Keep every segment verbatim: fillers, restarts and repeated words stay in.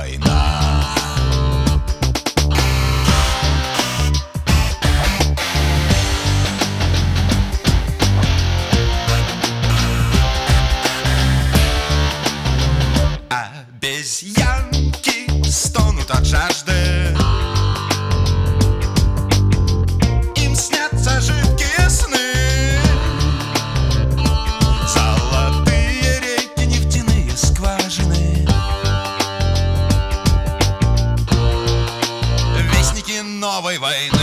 война. Обезьянки стонут от жажды, им снятся жидкие сны. Золотые реки, нефтяные скважины, вестники новой войны.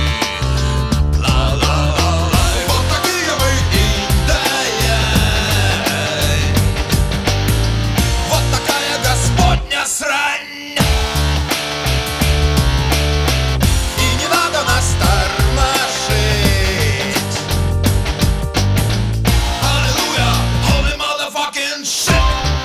Срань! И не надо нас тормошить. Аллилуйя, holy motherfucking shit.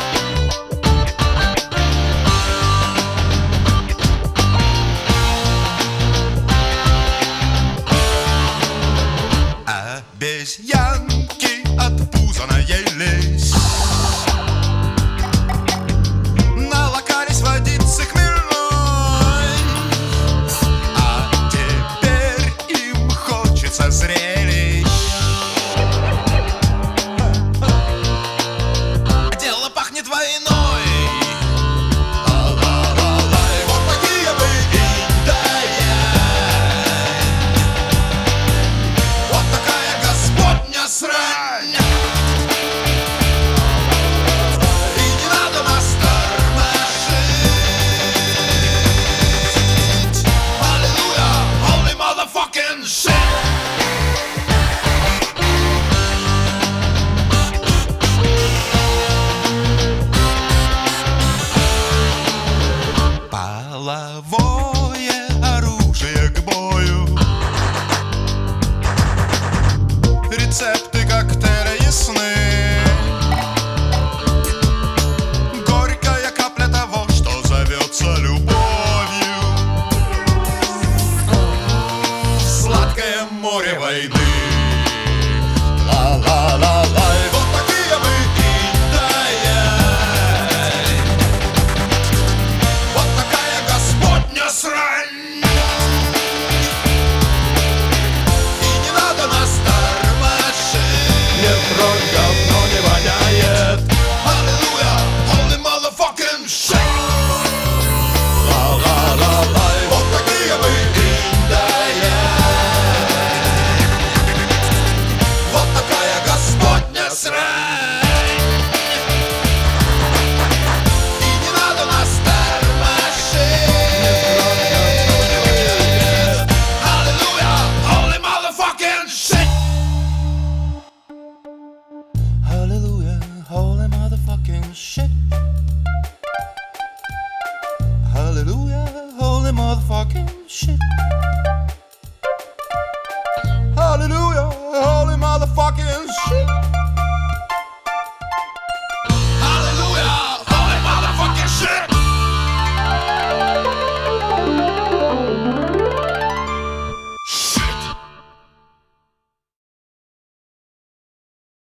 Обезьянки от пуза наелись, водицы хмельной, а теперь им хочется зрелищ. Дело пахнет войной. Ла-ла-ла-лай, вот такие мы индия. Вот такая господня срань. И не надо нас половое оружие к бою, рецепты коктейля ясны, горькая капля того, что зовется любовью, сладкое море войны. Ла-ла-ла-лай, вот такие мы индия. Вот такая господня срань. И не надо нас тормошить. Метро говно не воняет. Аллилуйя, holy motherfucking shit. Ла-ла-ла-лай, вот такие мы индия. Вот такая господня срань. И не надо нас тормошить. Аллилуйя, holy motherfucking shit. Hallelujah, holy motherfucking shit. Hallelujah, holy motherfucking shit.